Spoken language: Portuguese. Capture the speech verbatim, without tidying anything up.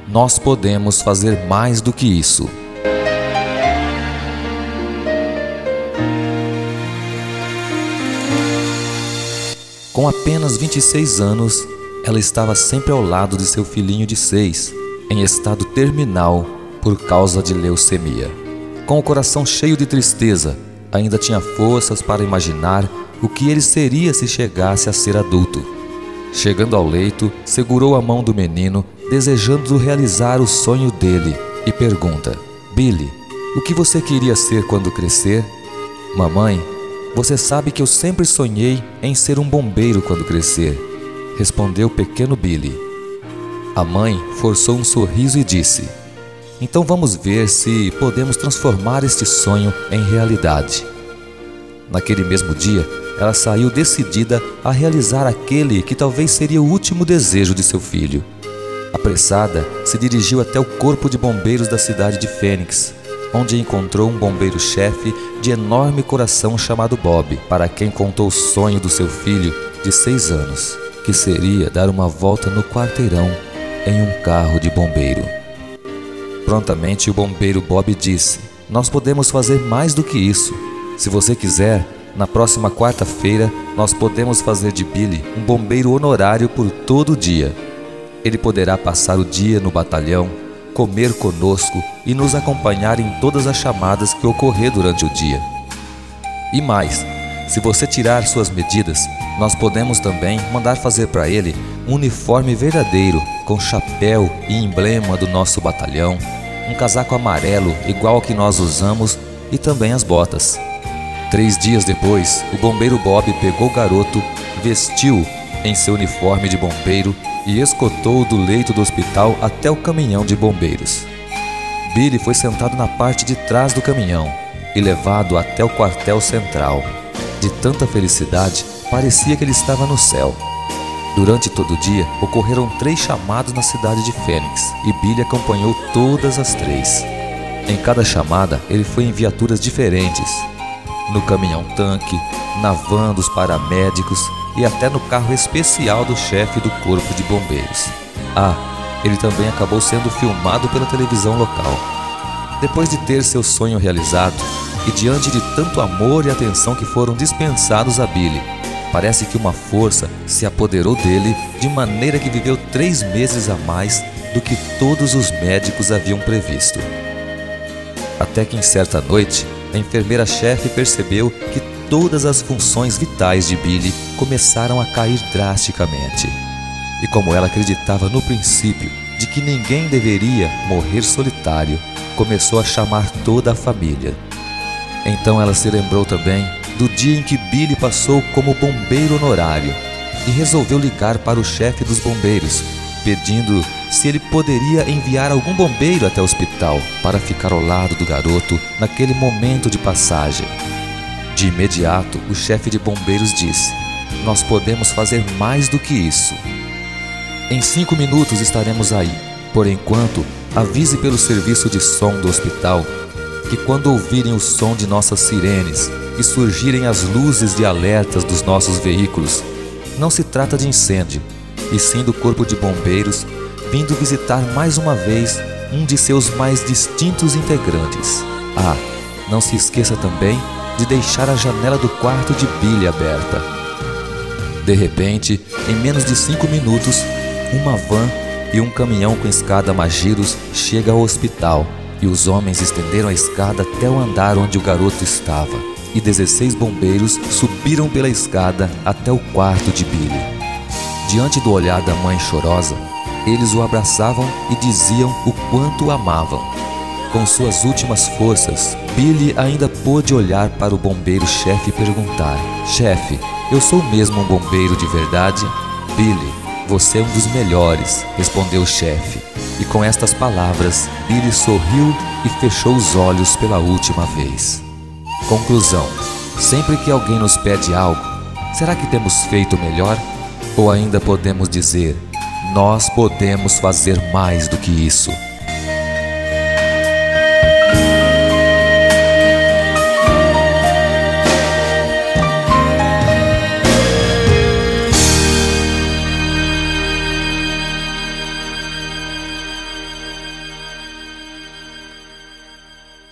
Nós podemos fazer mais do que isso. Com apenas vinte e seis anos, ela estava sempre ao lado de seu filhinho de seis, em estado terminal por causa de leucemia. Com o coração cheio de tristeza, ainda tinha forças para imaginar o que ele seria se chegasse a ser adulto. Chegando ao leito, segurou a mão do menino, desejando realizar o sonho dele, e pergunta: Billy, o que você queria ser quando crescer? Mamãe, você sabe que eu sempre sonhei em ser um bombeiro quando crescer, respondeu o pequeno Billy. A mãe forçou um sorriso e disse: então vamos ver se podemos transformar este sonho em realidade. Naquele mesmo dia, ela saiu decidida a realizar aquele que talvez seria o último desejo de seu filho. Apressada, se dirigiu até o corpo de bombeiros da cidade de Phoenix, onde encontrou um bombeiro-chefe de enorme coração chamado Bob, para quem contou o sonho do seu filho de seis anos, que seria dar uma volta no quarteirão em um carro de bombeiro. Prontamente o bombeiro Bob disse: nós podemos fazer mais do que isso. Se você quiser, na próxima quarta-feira nós podemos fazer de Billy um bombeiro honorário por todo o dia. Ele poderá passar o dia no batalhão, comer conosco e nos acompanhar em todas as chamadas que ocorrer durante o dia. E mais, se você tirar suas medidas, nós podemos também mandar fazer para ele um uniforme verdadeiro, com chapéu e emblema do nosso batalhão, um casaco amarelo igual ao que nós usamos e também as botas. Três dias depois, o bombeiro Bob pegou o garoto, vestiu em seu uniforme de bombeiro e escoltou-o do leito do hospital até o caminhão de bombeiros. Billy foi sentado na parte de trás do caminhão e levado até o quartel central. De tanta felicidade, parecia que ele estava no céu. Durante todo o dia, ocorreram três chamadas na cidade de Phoenix e Billy acompanhou todas as três. Em cada chamada, ele foi em viaturas diferentes, no caminhão-tanque, na van dos paramédicos e até no carro especial do chefe do corpo de bombeiros. Ah, ele também acabou sendo filmado pela televisão local. Depois de ter seu sonho realizado e diante de tanto amor e atenção que foram dispensados a Billy, parece que uma força se apoderou dele de maneira que viveu três meses a mais do que todos os médicos haviam previsto. Até que em certa noite, a enfermeira-chefe percebeu que todas as funções vitais de Billy começaram a cair drasticamente. E como ela acreditava no princípio de que ninguém deveria morrer solitário, começou a chamar toda a família. Então ela se lembrou também do dia em que Billy passou como bombeiro honorário e resolveu ligar para o chefe dos bombeiros, pedindo se ele poderia enviar algum bombeiro até o hospital para ficar ao lado do garoto naquele momento de passagem. De imediato, o chefe de bombeiros disse: nós podemos fazer mais do que isso. Em cinco minutos estaremos aí. Por enquanto, avise pelo serviço de som do hospital que quando ouvirem o som de nossas sirenes e surgirem as luzes de alertas dos nossos veículos, não se trata de incêndio, e sim do corpo de bombeiros vindo visitar mais uma vez um de seus mais distintos integrantes. Ah, não se esqueça também de deixar a janela do quarto de Billy aberta. De repente, em menos de cinco minutos, uma van e um caminhão com escada Magiros chega ao hospital e os homens estenderam a escada até o andar onde o garoto estava, e dezesseis bombeiros subiram pela escada até o quarto de Billy. Diante do olhar da mãe chorosa, eles o abraçavam e diziam o quanto o amavam. Com suas últimas forças, Billy ainda pôde olhar para o bombeiro-chefe e perguntar: chefe, eu sou mesmo um bombeiro de verdade? Billy, você é um dos melhores, respondeu o chefe. E com estas palavras, Billy sorriu e fechou os olhos pela última vez. Conclusão: sempre que alguém nos pede algo, será que temos feito melhor? Ou ainda podemos dizer: nós podemos fazer mais do que isso?